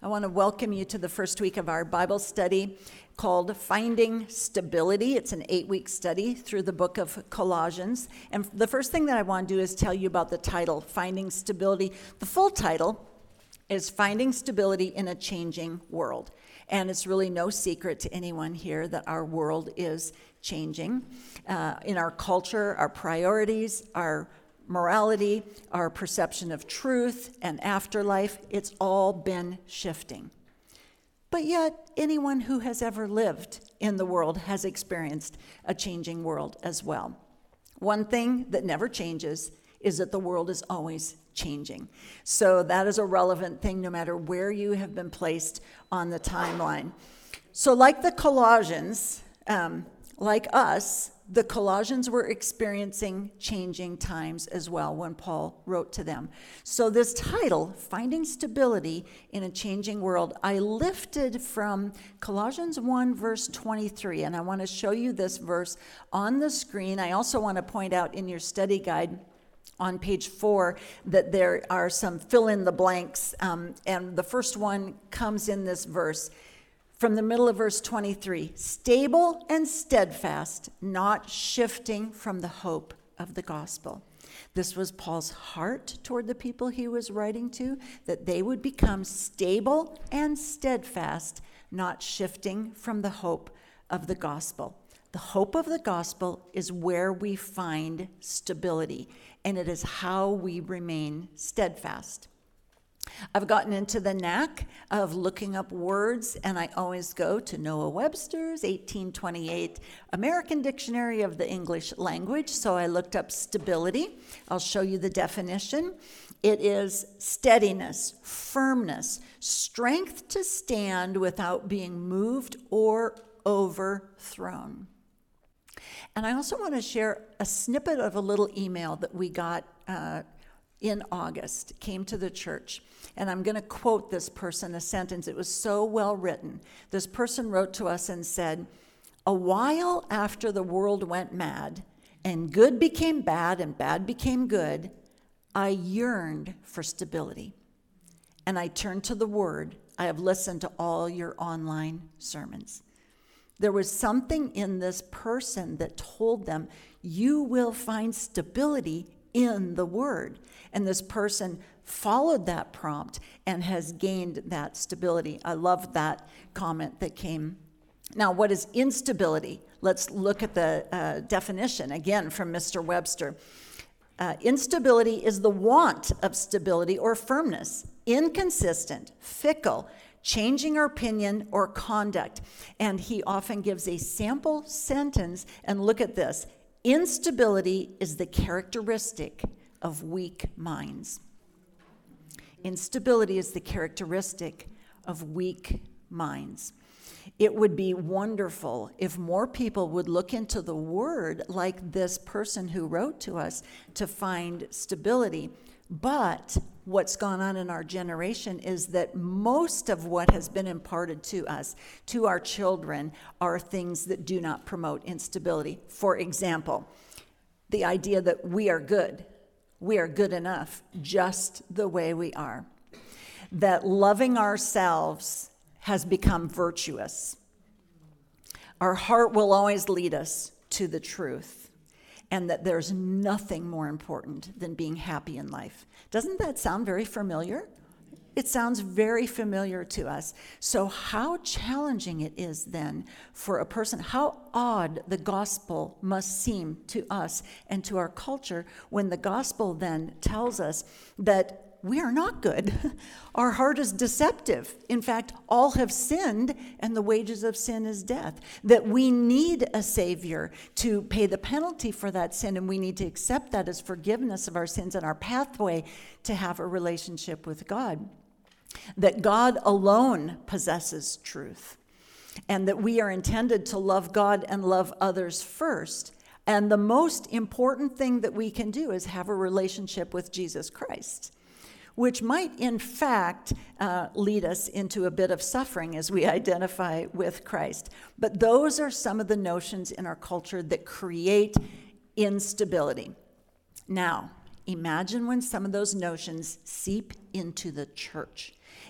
I want to welcome you to the first week of our Bible study called Finding Stability. It's an 8-week study through the book of Colossians. And the first thing that I want to do is tell you about the title, Finding Stability. The full title is Finding Stability in a Changing World. And it's really no secret to anyone here that our world is changing. In our culture, our priorities, our morality, our perception of truth and afterlife, it's all been shifting. But yet, anyone who has ever lived in the world has experienced a changing world as well. One thing that never changes is that the world is always changing. So that is a relevant thing no matter where you have been placed on the timeline. So like the Colossians, like us, the Colossians were experiencing changing times as well when Paul wrote to them. So this title, Finding Stability in a Changing World, I lifted from Colossians 1 verse 23, and I want to show you this verse on the screen. I also want to point out in your study guide on page 4 that there are some fill in the blanks, and the first one comes in this verse. From the middle of verse 23, stable and steadfast, not shifting from the hope of the gospel. This was Paul's heart toward the people he was writing to, that they would become stable and steadfast, not shifting from the hope of the gospel. The hope of the gospel is where we find stability, and it is how we remain steadfast. I've gotten into the knack of looking up words, and I always go to Noah Webster's 1828 American Dictionary of the English Language. So I looked up stability. I'll show you the definition. It is steadiness, firmness, strength to stand without being moved or overthrown. And I also want to share a snippet of a little email that we got in August, came to the church. And I'm going to quote this person, a sentence. It was so well written. This person wrote to us and said, "A while after the world went mad, and good became bad and bad became good, I yearned for stability. And I turned to the Word. I have listened to all your online sermons." There was something in this person that told them, you will find stability in the Word. And this person followed that prompt and has gained that stability. I love that comment that came. Now, what is instability? Let's look at the definition again from Mr. Webster. Instability is the want of stability or firmness, inconsistent, fickle, changing our opinion or conduct. And he often gives a sample sentence, and look at this. Instability is the characteristic of weak minds. Instability is the characteristic of weak minds. It would be wonderful if more people would look into the Word like this person who wrote to us to find stability. But what's gone on in our generation is that most of what has been imparted to us, to our children, are things that do not promote instability. For example, the idea that we are good enough just the way we are. That loving ourselves has become virtuous. Our heart will always lead us to the truth, and that there's nothing more important than being happy in life. Doesn't that sound very familiar? It sounds very familiar to us. So how challenging it is then for a person, how odd the gospel must seem to us and to our culture when the gospel then tells us that we are not good. Our heart is deceptive. In fact, all have sinned, and the wages of sin is death. That we need a Savior to pay the penalty for that sin, and we need to accept that as forgiveness of our sins and our pathway to have a relationship with God. That God alone possesses truth, and that we are intended to love God and love others first. And the most important thing that we can do is have a relationship with Jesus Christ, which might in fact lead us into a bit of suffering as we identify with Christ. But those are some of the notions in our culture that create instability. Now, imagine when some of those notions seep into the church,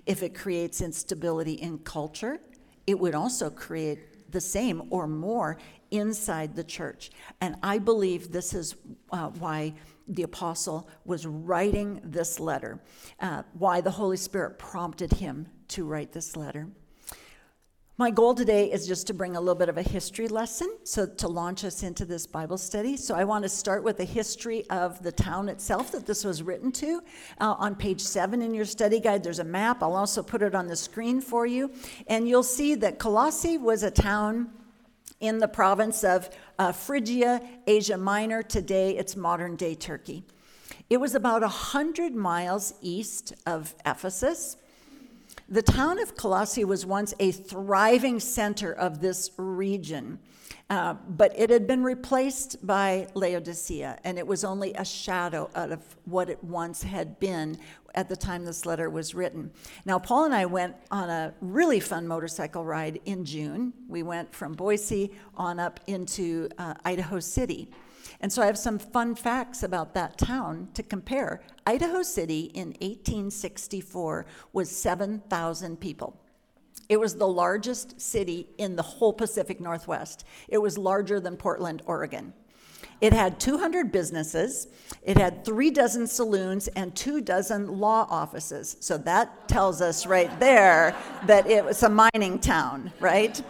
If it creates instability in culture, it would also create the same or more inside the church. And I believe this is why the apostle was writing this letter, why the Holy Spirit prompted him to write this letter. My goal today is just to bring a little bit of a history lesson, so to launch us into this Bible study. So I want to start with the history of the town itself that this was written to. On page 7 in your study guide, there's a map. I'll also put it on the screen for you. And you'll see that Colossae was a town in the province of Phrygia, Asia Minor. Today, it's modern-day Turkey. It was about 100 miles east of Ephesus. The town of Colossae was once a thriving center of this region, but it had been replaced by Laodicea, and it was only a shadow out of what it once had been at the time this letter was written. Now, Paul and I went on a really fun motorcycle ride in June. We went from Boise on up into Idaho City. And so I have some fun facts about that town to compare. Idaho City in 1864 was 7,000 people. It was the largest city in the whole Pacific Northwest. It was larger than Portland, Oregon. It had 200 businesses. It had 36 saloons and 24 law offices. So that tells us right there that it was a mining town, right?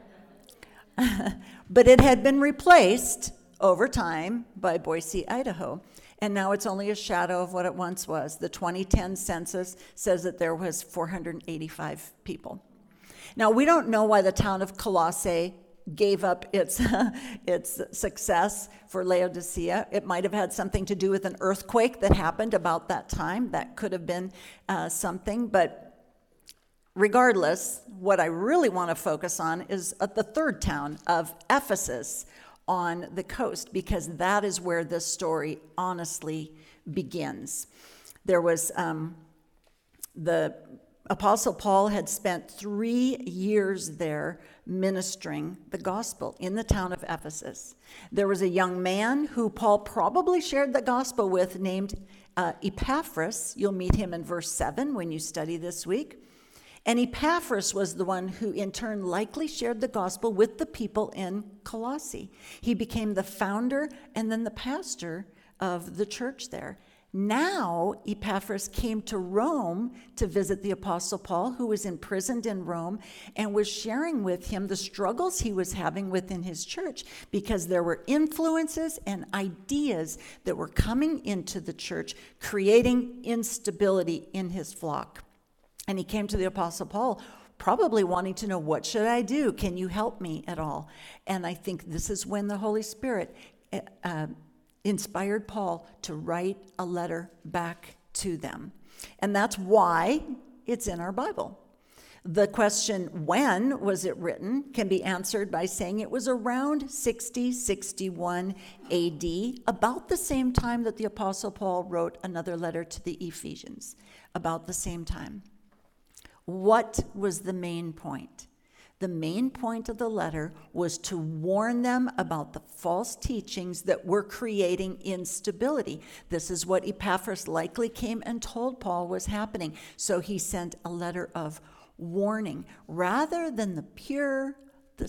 But it had been replaced over time by Boise, Idaho. And now it's only a shadow of what it once was. The 2010 census says that there was 485 people. Now, we don't know why the town of Colossae gave up its success for Laodicea. It might have had something to do with an earthquake that happened about that time. That could have been something. But regardless, what I really want to focus on is at the third town of Ephesus on the coast, because that is where this story honestly begins. There was the Apostle Paul had spent 3 years there ministering the gospel in the town of Ephesus. There was a young man who Paul probably shared the gospel with named Epaphras. You'll meet him in verse 7 when you study this week. And Epaphras was the one who in turn likely shared the gospel with the people in Colossae. He became the founder and then the pastor of the church there. Now, Epaphras came to Rome to visit the Apostle Paul, who was imprisoned in Rome, and was sharing with him the struggles he was having within his church, because there were influences and ideas that were coming into the church, creating instability in his flock. And he came to the Apostle Paul, probably wanting to know, what should I do? Can you help me at all? And I think this is when the Holy Spirit inspired Paul to write a letter back to them. And that's why it's in our Bible. The question, when was it written, can be answered by saying it was around 60-61 AD, about the same time that the Apostle Paul wrote another letter to the Ephesians, about the same time. What was the main point? The main point of the letter was to warn them about the false teachings that were creating instability. This is what Epaphras likely came and told Paul was happening. So he sent a letter of warning. Rather than the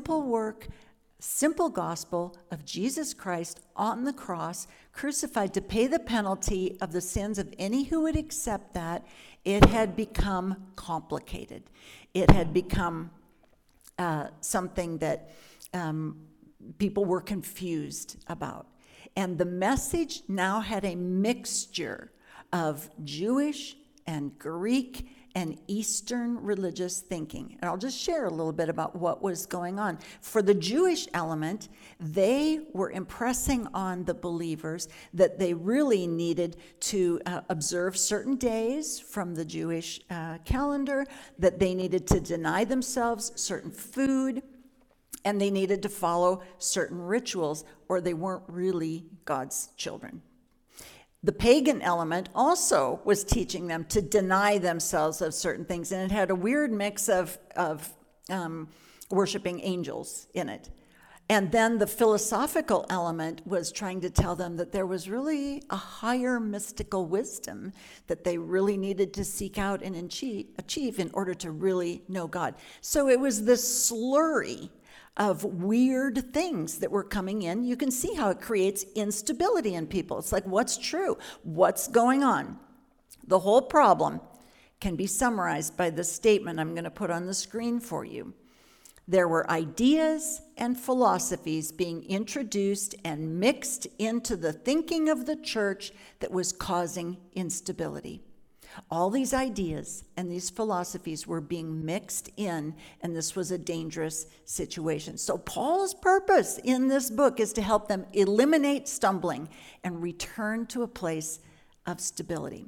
simple gospel of Jesus Christ on the cross, crucified to pay the penalty of the sins of any who would accept that, it had become complicated. It had become something that people were confused about. And the message now had a mixture of Jewish and Greek and Eastern religious thinking. And I'll just share a little bit about what was going on. For the Jewish element, they were impressing on the believers that they really needed to observe certain days from the Jewish calendar, that they needed to deny themselves certain food, and they needed to follow certain rituals, or they weren't really God's children. The pagan element also was teaching them to deny themselves of certain things, and it had a weird mix of worshiping angels in it. And then the philosophical element was trying to tell them that there was really a higher mystical wisdom that they really needed to seek out and achieve in order to really know God. So it was this slurry of weird things that were coming in. You can see how it creates instability in people. It's like, what's true? What's going on? The whole problem can be summarized by this statement I'm going to put on the screen for you. There were ideas and philosophies being introduced and mixed into the thinking of the church that was causing instability. All these ideas and these philosophies were being mixed in, and this was a dangerous situation. So Paul's purpose in this book is to help them eliminate stumbling and return to a place of stability.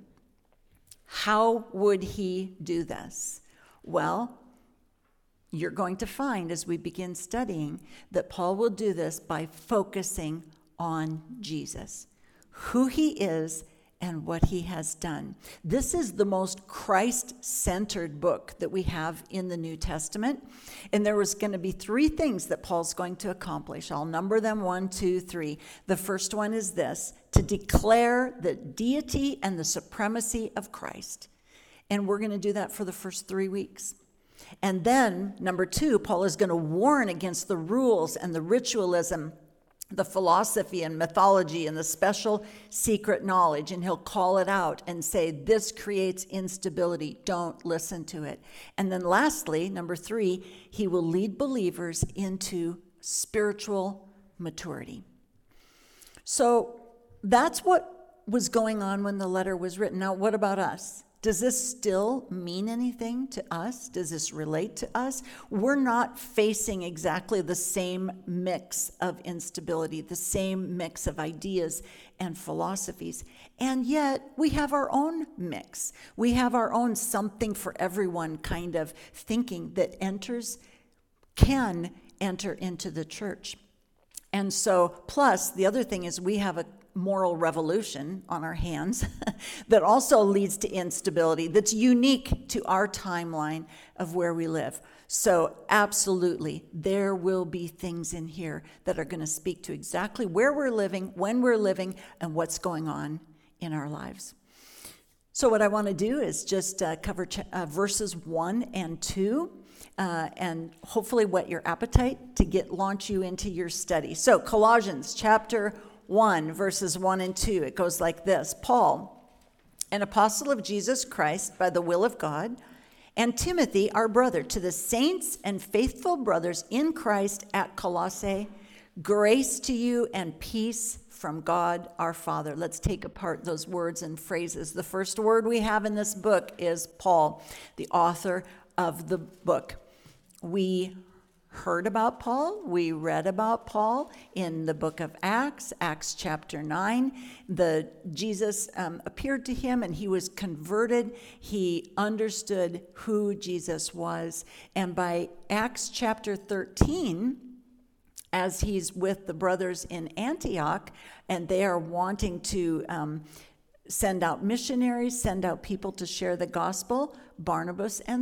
How would he do this? Well, you're going to find as we begin studying that Paul will do this by focusing on Jesus, who he is and what he has done. This is the most Christ-centered book that we have in the New Testament. And there was going to be three things that Paul's going to accomplish. I'll number them 1, 2, 3. The first one is this: to declare the deity and the supremacy of Christ. And we're going to do that for the first 3 weeks. And then, number 2, Paul is going to warn against the rules and the ritualism, the philosophy and mythology and the special secret knowledge, and he'll call it out and say, this creates instability. Don't listen to it. And then lastly, number 3, he will lead believers into spiritual maturity. So that's what was going on when the letter was written. Now, what about us? Does this still mean anything to us? Does this relate to us? We're not facing exactly the same mix of instability, the same mix of ideas and philosophies. And yet we have our own mix. We have our own something for everyone kind of thinking that can enter into the church. And so, plus, the other thing is we have a moral revolution on our hands that also leads to instability that's unique to our timeline of where we live. So absolutely, there will be things in here that are going to speak to exactly where we're living, when we're living, and what's going on in our lives. So what I want to do is just cover verses 1 and 2. And hopefully whet your appetite to launch you into your study. So Colossians chapter 1, verses 1 and 2, it goes like this: Paul, an apostle of Jesus Christ by the will of God, and Timothy, our brother, to the saints and faithful brothers in Christ at Colossae, grace to you and peace from God our Father. Let's take apart those words and phrases. The first word we have in this book is Paul, the author of the book. We heard about Paul. We read about Paul in the book of Acts, Acts chapter 9. Jesus appeared to him and he was converted. He understood who Jesus was. And by Acts chapter 13, as he's with the brothers in Antioch, and they are wanting to send out missionaries, send out people to share the gospel, Barnabas and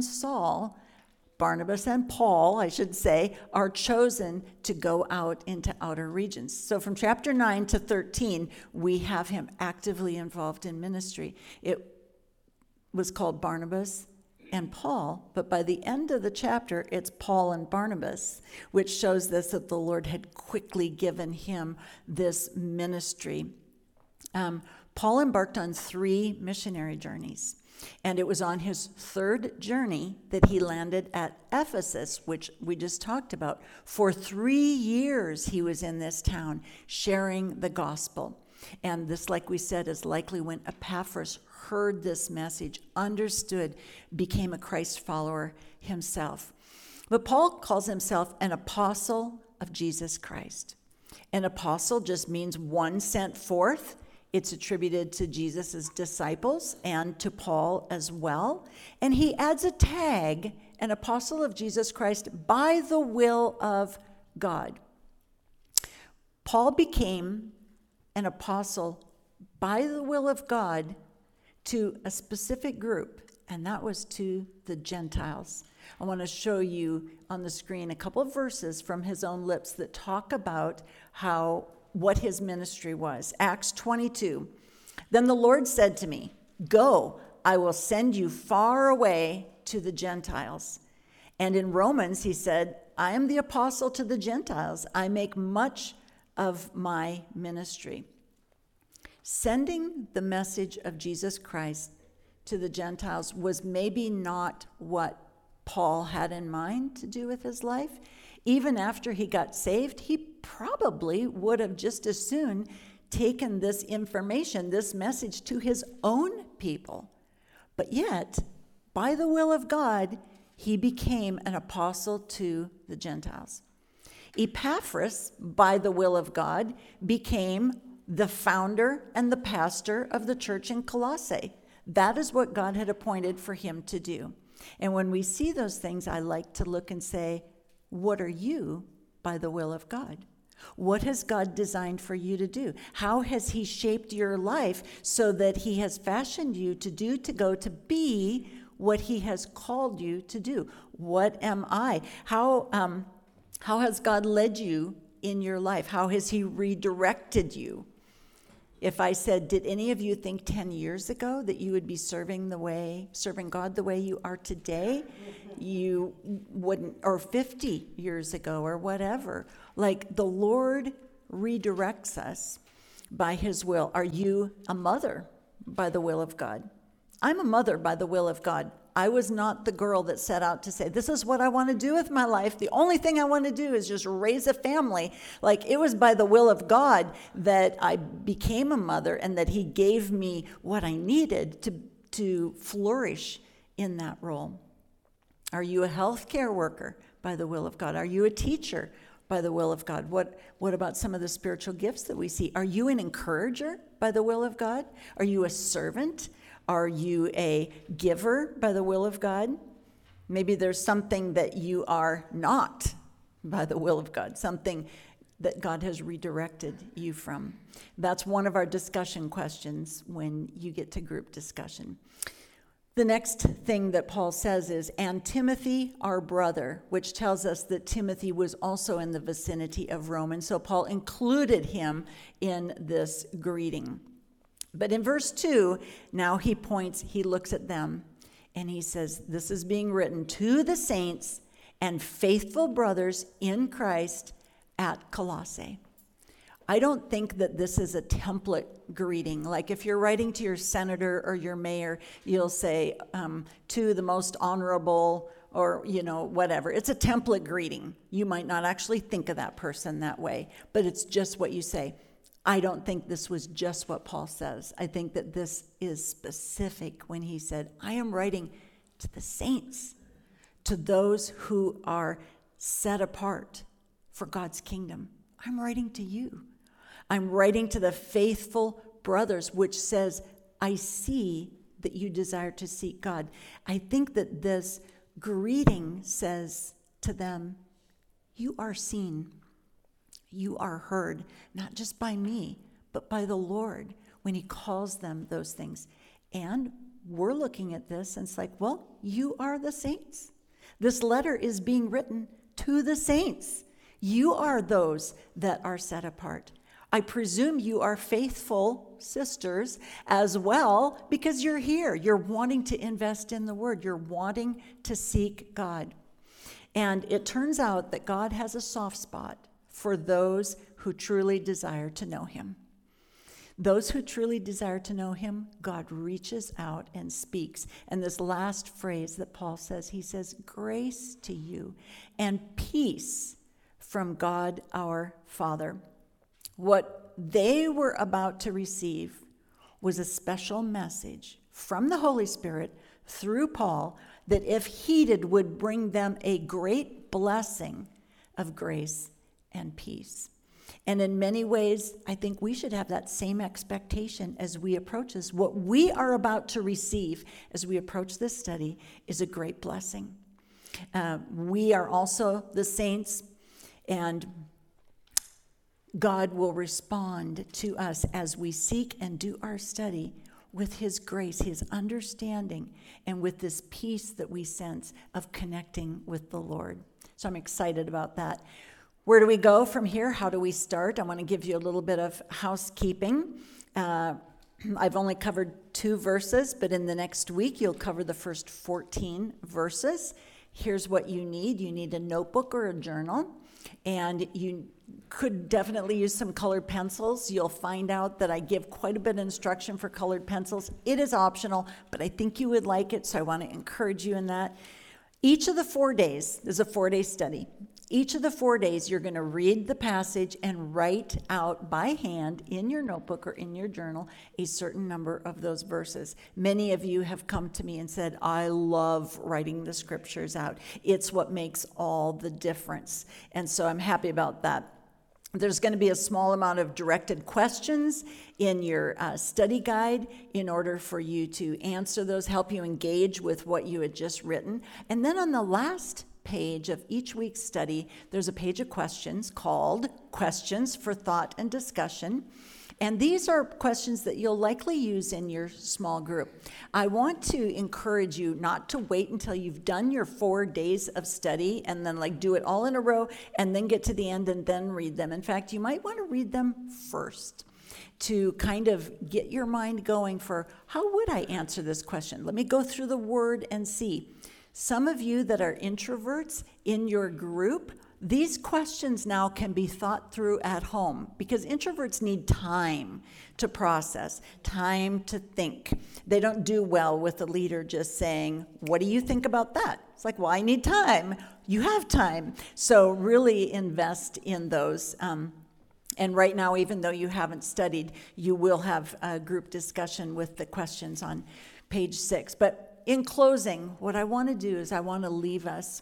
Paul, I should say, are chosen to go out into outer regions. So from chapter 9 to 13, we have him actively involved in ministry. It was called Barnabas and Paul, but by the end of the chapter, it's Paul and Barnabas, which shows this, that the Lord had quickly given him this ministry. Paul embarked on 3 missionary journeys. And it was on his 3rd journey that he landed at Ephesus, which we just talked about. For 3 years he was in this town sharing the gospel. And this, like we said, is likely when Epaphras heard this message, understood, became a Christ follower himself. But Paul calls himself an apostle of Jesus Christ. An apostle just means one sent forth. It's attributed to Jesus' disciples and to Paul as well. And he adds a tag, an apostle of Jesus Christ by the will of God. Paul became an apostle by the will of God to a specific group, and that was to the Gentiles. I want to show you on the screen a couple of verses from his own lips that talk about what his ministry was. Acts 22. Then the Lord said to me, "Go, I will send you far away to the Gentiles." And in Romans, he said, "I am the apostle to the Gentiles. I make much of my ministry." Sending the message of Jesus Christ to the Gentiles was maybe not what Paul had in mind to do with his life. Even after he got saved, he probably would have just as soon taken this information, this message, to his own people. But yet, by the will of God, he became an apostle to the Gentiles. Epaphras, by the will of God, became the founder and the pastor of the church in Colossae. That is what God had appointed for him to do. And when we see those things, I like to look and say, what are you by the will of God? What has God designed for you to do? How has he shaped your life so that he has fashioned you to go to be what he has called you to do? What am I? How has God led you in your life? How has he redirected you? If I said, did any of you think 10 years ago that you would be serving God the way you are today? You wouldn't, or 50 years ago or whatever. Like, the Lord redirects us by his will. Are you a mother by the will of God? I'm a mother by the will of God. I was not the girl that set out to say, this is what I want to do with my life. The only thing I want to do is just raise a family. Like, it was by the will of God that I became a mother and that he gave me what I needed to flourish in that role. Are you a healthcare worker by the will of God? Are you a teacher by the will of God? What about some of the spiritual gifts that we see? Are you an encourager by the will of God? Are you a servant? Are you a giver by the will of God? Maybe there's something that you are not by the will of God, something that God has redirected you from. That's one of our discussion questions when you get to group discussion. The next thing that Paul says is, "And Timothy, our brother," which tells us that Timothy was also in the vicinity of Rome, and so Paul included him in this greeting. But in verse 2, now he looks at them, and he says, "This is being written to the saints and faithful brothers in Christ at Colossae." I don't think that this is a template greeting. Like, if you're writing to your senator or your mayor, you'll say, to the most honorable, or, whatever. It's a template greeting. You might not actually think of that person that way, but it's just what you say. I don't think this was just what Paul says. I think that this is specific when he said, I am writing to the saints, to those who are set apart for God's kingdom. I'm writing to you. I'm writing to the faithful brothers, which says, I see that you desire to seek God. I think that this greeting says to them, you are seen. You are heard, not just by me, but by the Lord when he calls them those things. And we're looking at this and it's like, well, you are the saints. This letter is being written to the saints. You are those that are set apart. I presume you are faithful sisters as well, because you're here. You're wanting to invest in the word. You're wanting to seek God. And it turns out that God has a soft spot for those who truly desire to know him. Those who truly desire to know him, God reaches out and speaks. And this last phrase that Paul says, he says, grace to you and peace from God our Father. What they were about to receive was a special message from the Holy Spirit through Paul that, if heeded, would bring them a great blessing of grace and peace. And in many ways, I think we should have that same expectation as we approach this. What we are about to receive as we approach this study is a great blessing. We are also the saints, and God will respond to us as we seek and do our study with his grace, his understanding, and with this peace that we sense of connecting with the Lord. So I'm excited about that. Where do we go from here? How do we start? I want to give you a little bit of housekeeping. I've only covered 2 verses, but in the next week, you'll cover the first 14 verses. Here's what you need. You need a notebook or a journal, and you could definitely use some colored pencils. You'll find out that I give quite a bit of instruction for colored pencils. It is optional, but I think you would like it, so I want to encourage you in that. Each of the 4 days is a 4-day study. Each of the 4 days, you're going to read the passage and write out by hand in your notebook or in your journal a certain number of those verses. Many of you have come to me and said, I love writing the scriptures out. It's what makes all the difference. And so I'm happy about that. There's going to be a small amount of directed questions in your study guide in order for you to answer those, help you engage with what you had just written. And then on the last page of each week's study, there's a page of questions called Questions for Thought and Discussion. And these are questions that you'll likely use in your small group. I want to encourage you not to wait until you've done your 4 days of study and then do it all in a row and then get to the end and then read them. In fact, you might want to read them first to kind of get your mind going for, how would I answer this question? Let me go through the word and see. Some of you that are introverts in your group, these questions now can be thought through at home because introverts need time to process, time to think. They don't do well with the leader just saying, what do you think about that? It's like, well, I need time. You have time. So really invest in those. And right now, even though you haven't studied, you will have a group discussion with the questions on page 6. But in closing, what I want to do is I want to leave us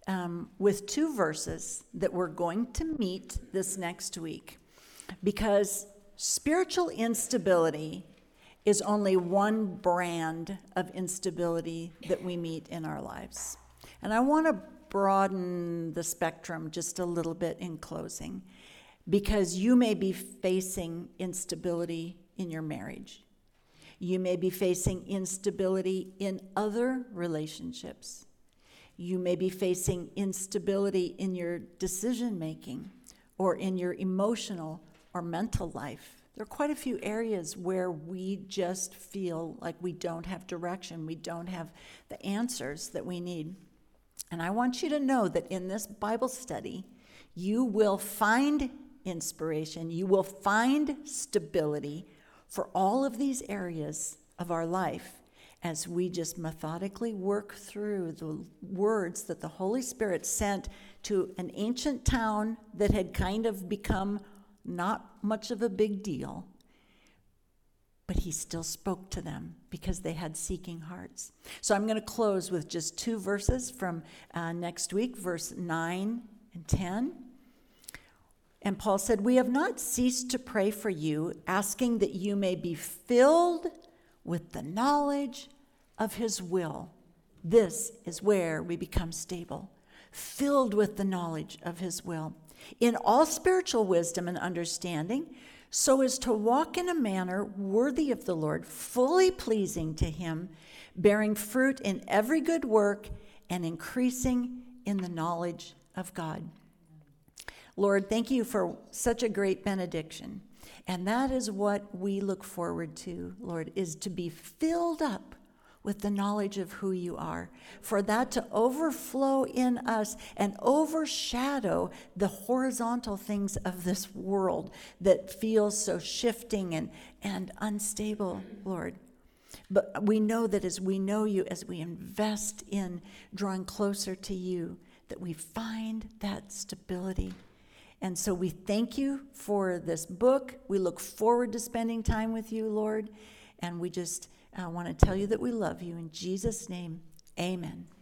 with 2 verses that we're going to meet this next week, because spiritual instability is only one brand of instability that we meet in our lives. And I want to broaden the spectrum just a little bit in closing, because you may be facing instability in your marriage. You may be facing instability in other relationships. You may be facing instability in your decision making or in your emotional or mental life. There are quite a few areas where we just feel like we don't have direction. We don't have the answers that we need. And I want you to know that in this Bible study, you will find inspiration. You will find stability for all of these areas of our life as we just methodically work through the words that the Holy Spirit sent to an ancient town that had kind of become not much of a big deal. But he still spoke to them because they had seeking hearts. So I'm going to close with just 2 verses from next week, verse 9 and 10. And Paul said, we have not ceased to pray for you, asking that you may be filled with the knowledge of his will. This is where we become stable, filled with the knowledge of his will, in all spiritual wisdom and understanding, so as to walk in a manner worthy of the Lord, fully pleasing to him, bearing fruit in every good work and increasing in the knowledge of God. Lord, thank you for such a great benediction. And that is what we look forward to, Lord, is to be filled up with the knowledge of who you are, for that to overflow in us and overshadow the horizontal things of this world that feels so shifting and unstable, Lord. But we know that as we know you, as we invest in drawing closer to you, that we find that stability. And so we thank you for this book. We look forward to spending time with you, Lord. And we just want to tell you that we love you. In Jesus' name, amen.